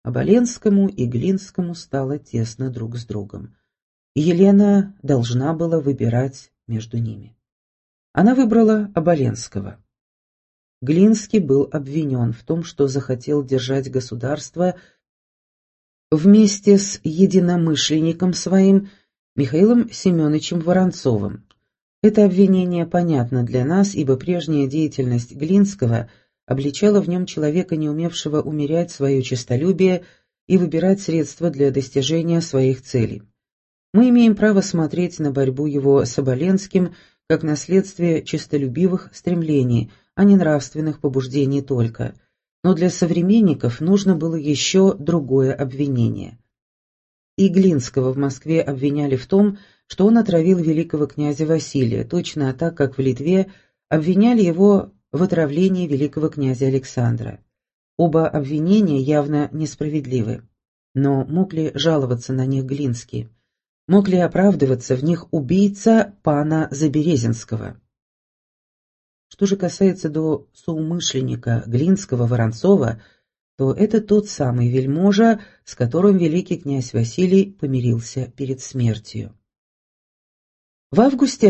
Оболенскому и Глинскому стало тесно друг с другом. И Елена должна была выбирать между ними. Она выбрала Оболенского. Глинский был обвинен в том, что захотел держать государство вместе с единомышленником своим Михаилом Семеновичем Воронцовым. Это обвинение понятно для нас, ибо прежняя деятельность Глинского обличала в нем человека, не умевшего умерять свое честолюбие и выбирать средства для достижения своих целей. Мы имеем право смотреть на борьбу его с Оболенским как на следствие честолюбивых стремлений, а не нравственных побуждений только. Но для современников нужно было еще другое обвинение. И Глинского в Москве обвиняли в том, что он отравил великого князя Василия, точно так, как в Литве обвиняли его в отравлении великого князя Александра. Оба обвинения явно несправедливы. Но мог ли жаловаться на них Глинский? Мог ли оправдываться в них убийца пана Заберезинского? Что же касается до соумышленника Глинского-Воронцова, то это тот самый вельможа, с которым великий князь Василий помирился перед смертью. В августе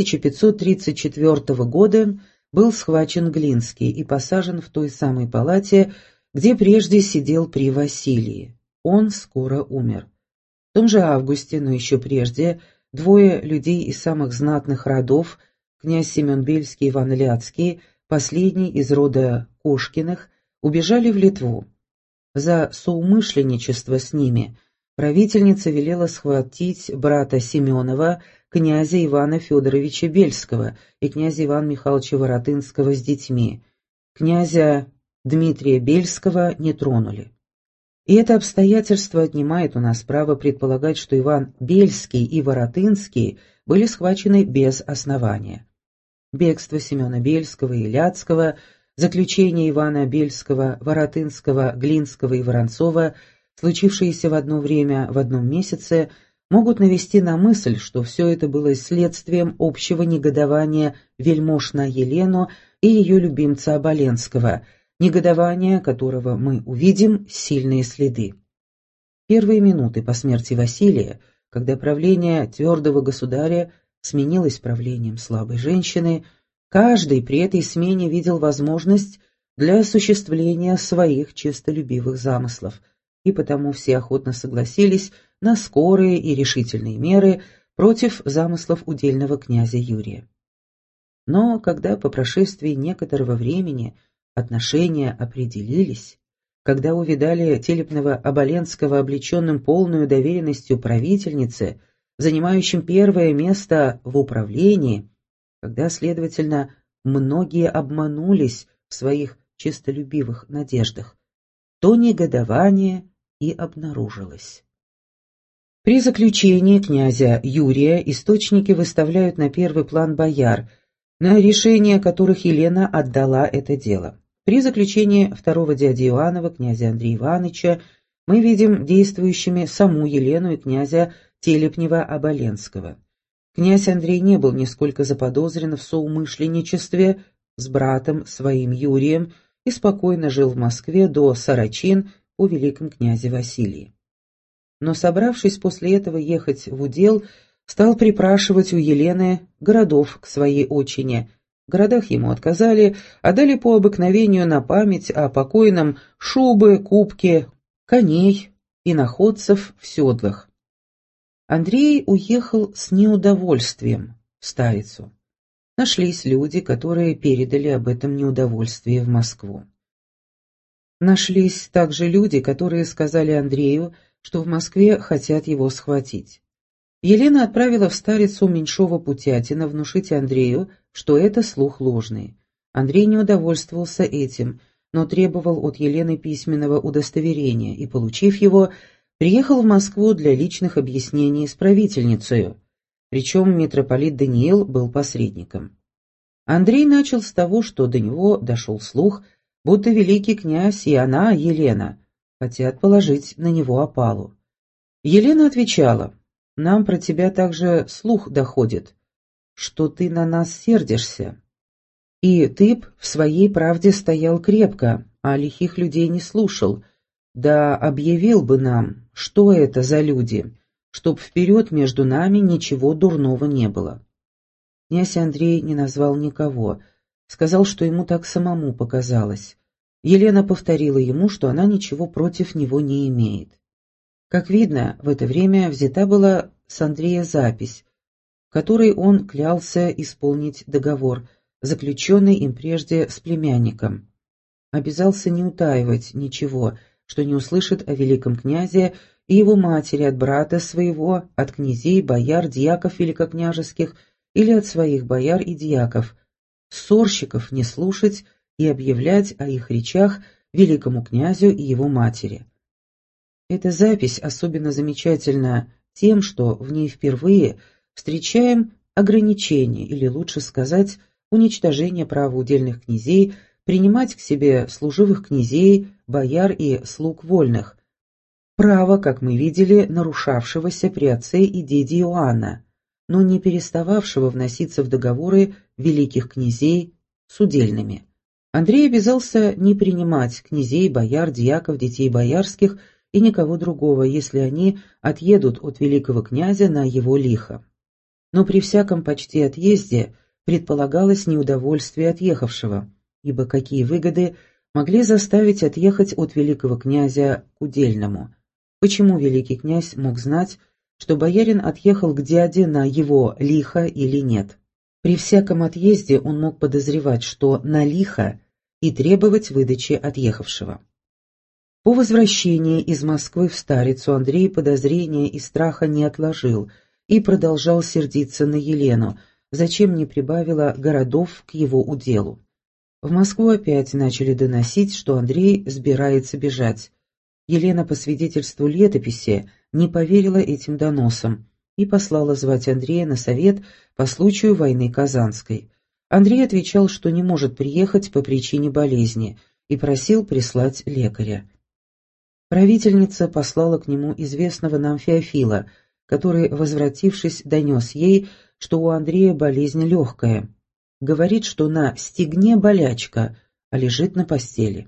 1534 года был схвачен Глинский и посажен в той самой палате, где прежде сидел при Василии. Он скоро умер. В том же августе, но еще прежде, двое людей из самых знатных родов, князь Семен Бельский и Иван Ляцкий, последний из рода Кошкиных, убежали в Литву. За соумышленничество с ними правительница велела схватить брата Семенова, князя Ивана Федоровича Бельского и князя Ивана Михайловича Воротынского с детьми. Князя Дмитрия Бельского не тронули. И это обстоятельство отнимает у нас право предполагать, что Иван Бельский и Воротынский были схвачены без основания. Бегство Семена Бельского и Ляцкого, заключение Ивана Бельского, Воротынского, Глинского и Воронцова, случившиеся в одно время в одном месяце, могут навести на мысль, что все это было следствием общего негодования вельмож на Елену и ее любимца Оболенского, негодования которого мы увидим сильные следы. Первые минуты по смерти Василия, когда правление твердого государя сменилось правлением слабой женщины, каждый при этой смене видел возможность для осуществления своих честолюбивых замыслов, и потому все охотно согласились на скорые и решительные меры против замыслов удельного князя Юрия. Но когда по прошествии некоторого времени отношения определились, когда увидали Телепного Оболенского облеченным полную доверенностью правительницы, занимающим первое место в управлении, когда, следовательно, многие обманулись в своих честолюбивых надеждах, то негодование и обнаружилось. При заключении князя Юрия источники выставляют на первый план бояр, на решение которых Елена отдала это дело. При заключении второго дяди Иоаннова, князя Андрея Ивановича, мы видим действующими саму Елену и князя Телепнева Оболенского. Князь Андрей не был нисколько заподозрен в соумышленничестве с братом своим Юрием и спокойно жил в Москве до сорочин у великом князе Василии. Но, собравшись после этого ехать в удел, стал припрашивать у Елены городов к своей отчине. В городах ему отказали, а дали по обыкновению на память о покойном шубы, кубки, коней и находцев в седлах. Андрей уехал с неудовольствием в Старицу. Нашлись люди, которые передали об этом неудовольствии в Москву. Нашлись также люди, которые сказали Андрею, что в Москве хотят его схватить. Елена отправила в Старицу Меньшова Путятина внушить Андрею, что это слух ложный. Андрей не удовольствовался этим, но требовал от Елены письменного удостоверения и, получив его, приехал в Москву для личных объяснений с правительницей, причем митрополит Даниил был посредником. Андрей начал с того, что до него дошел слух, будто великий князь и она, Елена, хотят положить на него опалу. Елена отвечала: «Нам про тебя также слух доходит, что ты на нас сердишься. И ты б в своей правде стоял крепко, а лихих людей не слушал, Да объявил бы нам, что это за люди, чтоб вперед между нами ничего дурного не было. Князь Андрей не назвал никого, сказал, что ему так самому показалось. Елена повторила ему, что она ничего против него не имеет. Как видно, в это время взята была с Андрея запись, в которой он клялся исполнить договор, заключенный им прежде с племянником. Обязался не утаивать ничего, что не услышит о великом князе и его матери от брата своего, от князей, бояр, дьяков великокняжеских или от своих бояр и дьяков, ссорщиков не слушать и объявлять о их речах великому князю и его матери. Эта запись особенно замечательна тем, что в ней впервые встречаем ограничение, или лучше сказать, уничтожение права удельных князей принимать к себе служивых князей, бояр и слуг вольных, право, как мы видели, нарушавшегося при отце и деде Иоанна, но не перестававшего вноситься в договоры великих князей с удельными. Андрей обязался не принимать князей, бояр, дьяков, детей боярских и никого другого, если они отъедут от великого князя на его лихо. Но при всяком почти отъезде предполагалось неудовольствие отъехавшего, ибо какие выгоды могли заставить отъехать от великого князя к удельному? Почему великий князь мог знать, что боярин отъехал к дяде на его лихо или нет? При всяком отъезде он мог подозревать, что на лихо, и требовать выдачи отъехавшего. По возвращении из Москвы в Старицу Андрей подозрения и страха не отложил и продолжал сердиться на Елену, зачем не прибавила городов к его уделу. В Москву опять начали доносить, что Андрей собирается бежать. Елена, по свидетельству летописи, не поверила этим доносам и послала звать Андрея на совет по случаю войны Казанской. Андрей отвечал, что не может приехать по причине болезни, и просил прислать лекаря. Правительница послала к нему известного нам Феофила, который, возвратившись, донес ей, что у Андрея болезнь легкая. Говорит, что на стегне болячка, а лежит на постели.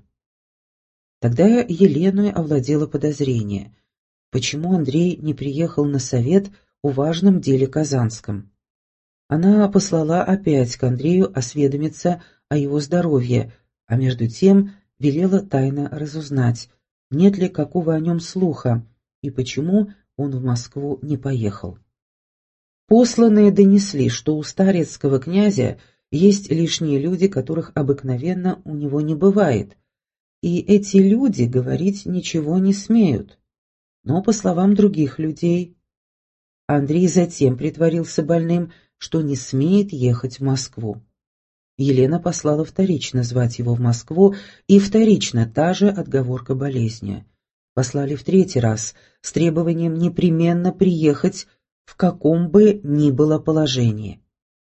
Тогда Еленой овладело подозрение, почему Андрей не приехал на совет о важном деле казанском. Она послала опять к Андрею осведомиться о его здоровье, а между тем велела тайно разузнать, нет ли какого о нем слуха и почему он в Москву не поехал. Посланные донесли, что у старецкого князя есть лишние люди, которых обыкновенно у него не бывает, и эти люди говорить ничего не смеют. Но, по словам других людей, Андрей затем притворился больным, что не смеет ехать в Москву. Елена послала вторично звать его в Москву, и вторично та же отговорка болезни. Послали в третий раз с требованием непременно приехать в каком бы ни было положении.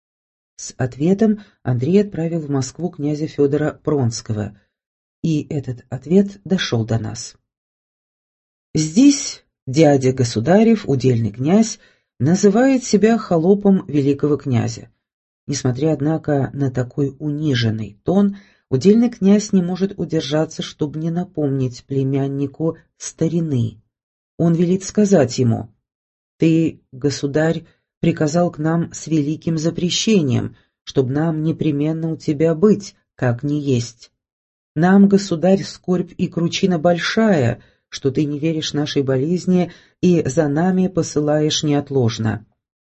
С ответом Андрей отправил в Москву князя Федора Пронского, и этот ответ дошел до нас. Здесь дядя государев, удельный князь, называет себя холопом великого князя. Несмотря, однако, на такой униженный тон, удельный князь не может удержаться, чтобы не напомнить племяннику старины. Он велит сказать ему: «Ты, государь, приказал к нам с великим запрещением, чтобы нам непременно у тебя быть, как ни есть. Нам, государь, скорбь и кручина большая, что ты не веришь нашей болезни и за нами посылаешь неотложно.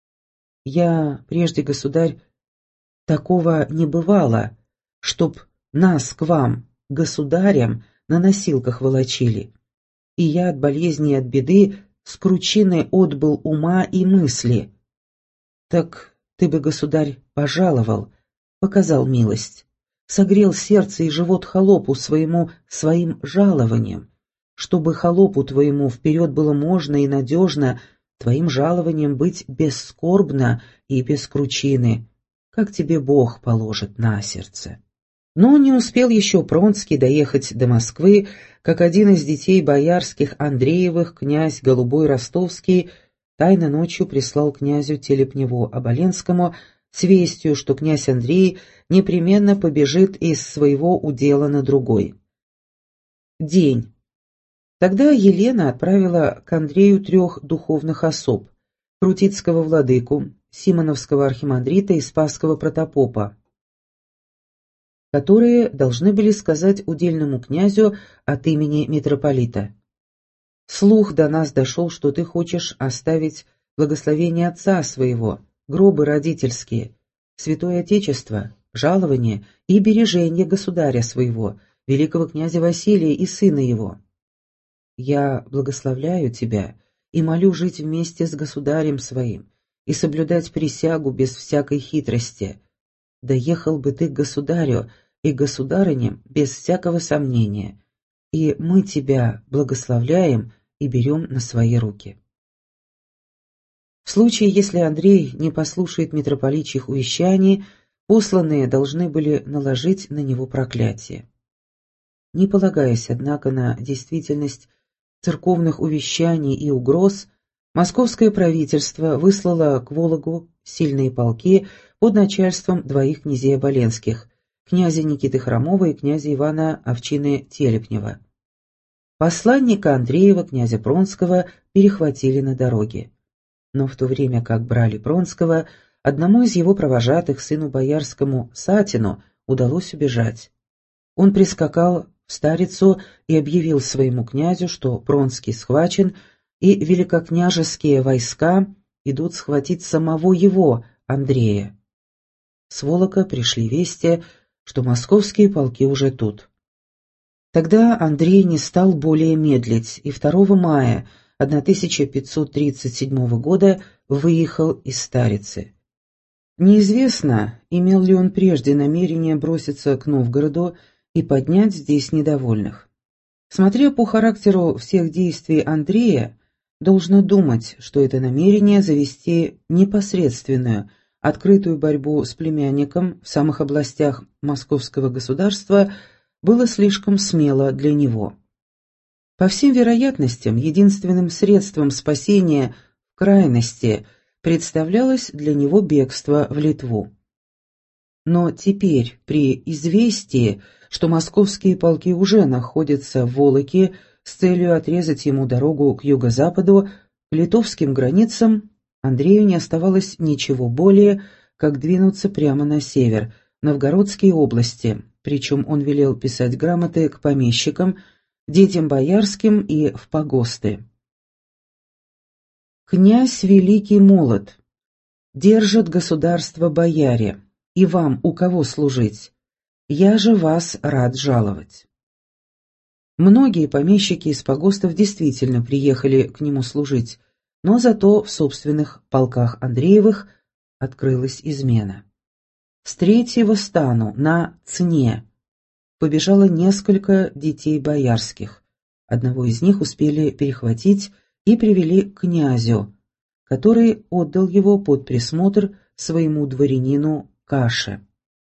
Я прежде, государь, такого не бывало, чтоб нас к вам, государям, на носилках волочили. И я от болезни и от беды с кручиной отбыл ума и мысли. Так ты бы, государь, пожаловал, показал милость, согрел сердце и живот холопу своим жалованием, чтобы холопу твоему вперед было можно и надежно твоим жалованием быть бесскорбно и без кручины, как тебе Бог положит на сердце». Но не успел еще Пронский доехать до Москвы, как один из детей боярских Андреевых, князь Голубой Ростовский, тайно ночью прислал князю Телепневу-Оболенскому с вестью, что князь Андрей непременно побежит из своего удела на другой. День. Тогда Елена отправила к Андрею 3 духовных особ: Крутицкого владыку, Симоновского архимандрита и Спасского протопопа, которые должны были сказать удельному князю от имени митрополита: «Слух до нас дошел, что ты хочешь оставить благословение отца своего, гробы родительские, святое отечество, жалование и бережение государя своего, великого князя Василия и сына его. Я благословляю тебя и молю жить вместе с государем своим и соблюдать присягу без всякой хитрости. Доехал бы ты к государю и к государыне без всякого сомнения, и мы тебя благословляем и берем на свои руки». В случае, если Андрей не послушает митрополичьих увещаний, посланные должны были наложить на него проклятие. Не полагаясь, однако, на действительность церковных увещаний и угроз, московское правительство выслало к Вологу сильные полки под начальством 2 князей оболенских, князя Никиты Хромова и князя Ивана Овчины Телепнева. Посланника Андреева, князя Пронского, перехватили на дороге. Но в то время как брали Пронского, одному из его провожатых, сыну боярскому Сатину, удалось убежать. Он прискакал в Старицу и объявил своему князю, что Пронский схвачен, и великокняжеские войска идут схватить самого его, Андрея. С Волока пришли вести, что московские полки уже тут. Тогда Андрей не стал более медлить, и 2 мая 1537 года выехал из Старицы. Неизвестно, имел ли он прежде намерение броситься к Новгороду и поднять здесь недовольных. Смотря по характеру всех действий Андрея, должно думать, что это намерение завести непосредственную, открытую борьбу с племянником в самых областях московского государства было слишком смело для него. По всем вероятностям, единственным средством спасения в крайности представлялось для него бегство в Литву. Но теперь, при известии, что московские полки уже находятся в Волоке с целью отрезать ему дорогу к юго-западу, к литовским границам, Андрею не оставалось ничего более, как двинуться прямо на север, Новгородские области, причем он велел писать грамоты к помещикам, детям боярским и в погосты. «Князь великий молод, держат государство бояре, и вам у кого служить? Я же вас рад жаловать». Многие помещики из погостов действительно приехали к нему служить, но зато в собственных полках Андреевых открылась измена. С 3-го стану на Цне побежало несколько детей боярских. Одного из них успели перехватить и привели к князю, который отдал его под присмотр своему дворянину Каше.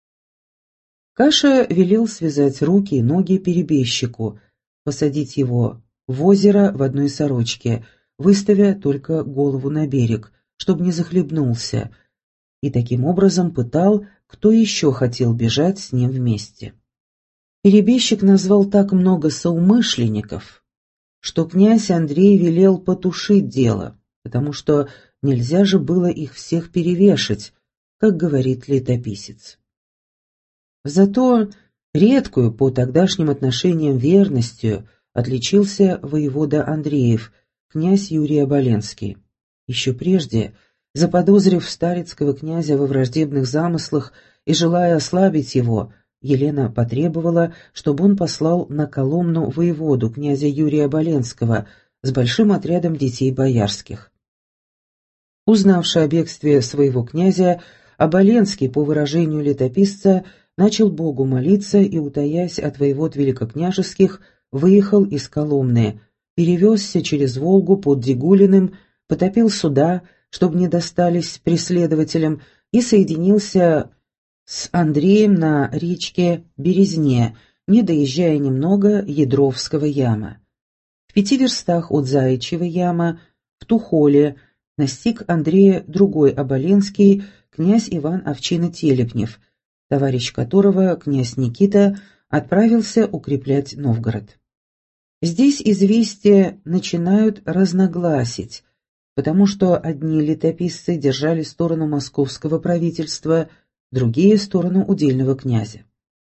Каша велел связать руки и ноги перебежчику, посадить его в озеро в одной сорочке, выставя только голову на берег, чтобы не захлебнулся, и таким образом пытал, кто еще хотел бежать с ним вместе. Перебежчик назвал так много соумышленников, что князь Андрей велел потушить дело, потому что нельзя же было их всех перевешать, как говорит летописец. Зато редкую по тогдашним отношениям верностью отличился воевода Андреев, князь Юрий Оболенский. Еще прежде, заподозрив старицкого князя во враждебных замыслах и желая ослабить его, Елена потребовала, чтобы он послал на Коломну воеводу князя Юрия Оболенского с большим отрядом детей боярских. Узнавши о бегстве своего князя, Оболенский, по выражению летописца, начал Богу молиться и, утаясь от воевод великокняжеских, выехал из Коломны, перевезся через Волгу под Дегулиным, потопил суда, чтобы не достались преследователям, и соединился с Андреем на речке Березне, не доезжая немного Ядровского яма. В 5 верстах от Заячьего яма, в Тухоле, настиг Андрея другой Оболенский, князь Иван Овчина Телепнев, товарищ которого, князь Никита, отправился укреплять Новгород. Здесь известия начинают разногласить, потому что одни летописцы держали сторону московского правительства, другие — сторону удельного князя.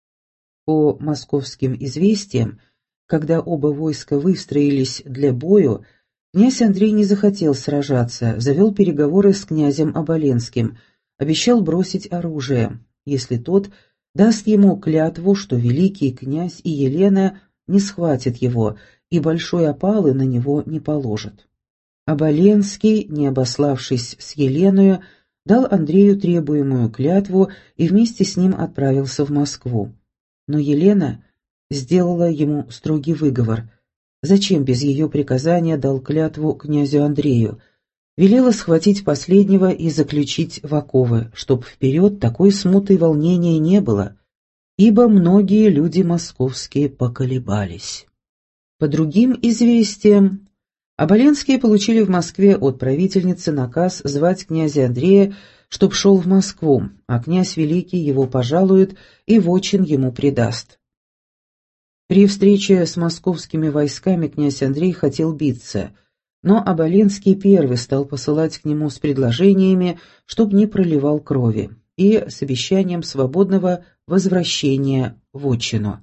По московским известиям, когда оба войска выстроились для бою, князь Андрей не захотел сражаться, завел переговоры с князем Оболенским, обещал бросить оружие, если тот даст ему клятву, что великий князь и Елена не схватят его и большой опалы на него не положат. Оболенский, не обославшись с Еленою, дал Андрею требуемую клятву и вместе с ним отправился в Москву. Но Елена сделала ему строгий выговор. Зачем без ее приказания дал клятву князю Андрею? Велела схватить последнего и заключить в оковы, чтоб вперед такой смуты и волнения не было, ибо многие люди московские поколебались. По другим известиям, Оболенские получили в Москве от правительницы наказ звать князя Андрея, чтоб шел в Москву, а князь Великий его пожалует и вотчин ему предаст. При встрече с московскими войсками князь Андрей хотел биться, но Оболенский первый стал посылать к нему с предложениями, чтоб не проливал крови, и с обещанием свободного возвращения в отчину.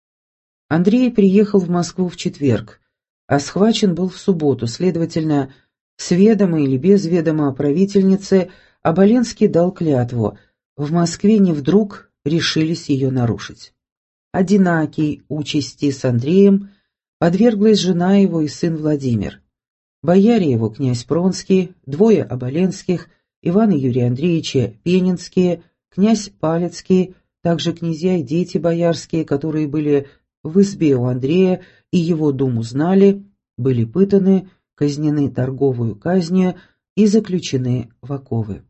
Андрей приехал в Москву в четверг, а схвачен был в субботу, следовательно, с ведома или без ведома правительницы Оболенский дал клятву, в Москве не вдруг решились ее нарушить. Одинакой участи с Андреем подверглась жена его и сын Владимир. Бояре его князь Пронский, двое Оболенских, Иван и Юрий Андреевича Пенинские, князь Палецкий, также князья и дети боярские, которые были в избе у Андрея и его думу знали, были пытаны, казнены торговую казнью и заключены в оковы.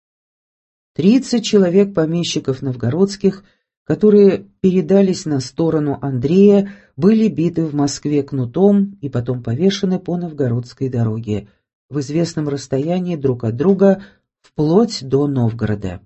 30 человек помещиков новгородских, которые передались на сторону Андрея, были биты в Москве кнутом и потом повешены по новгородской дороге, в известном расстоянии друг от друга, вплоть до Новгорода.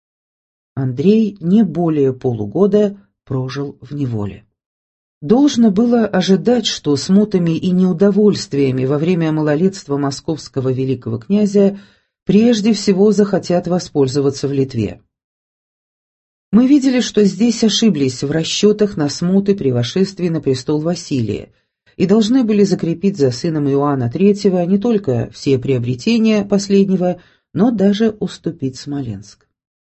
Андрей не более полугода прожил в неволе. Должно было ожидать, что смутами и неудовольствиями во время малолетства московского великого князя прежде всего захотят воспользоваться в Литве. Мы видели, что здесь ошиблись в расчетах на смуты при вошествии на престол Василия и должны были закрепить за сыном Иоанна III не только все приобретения последнего, но даже уступить Смоленск.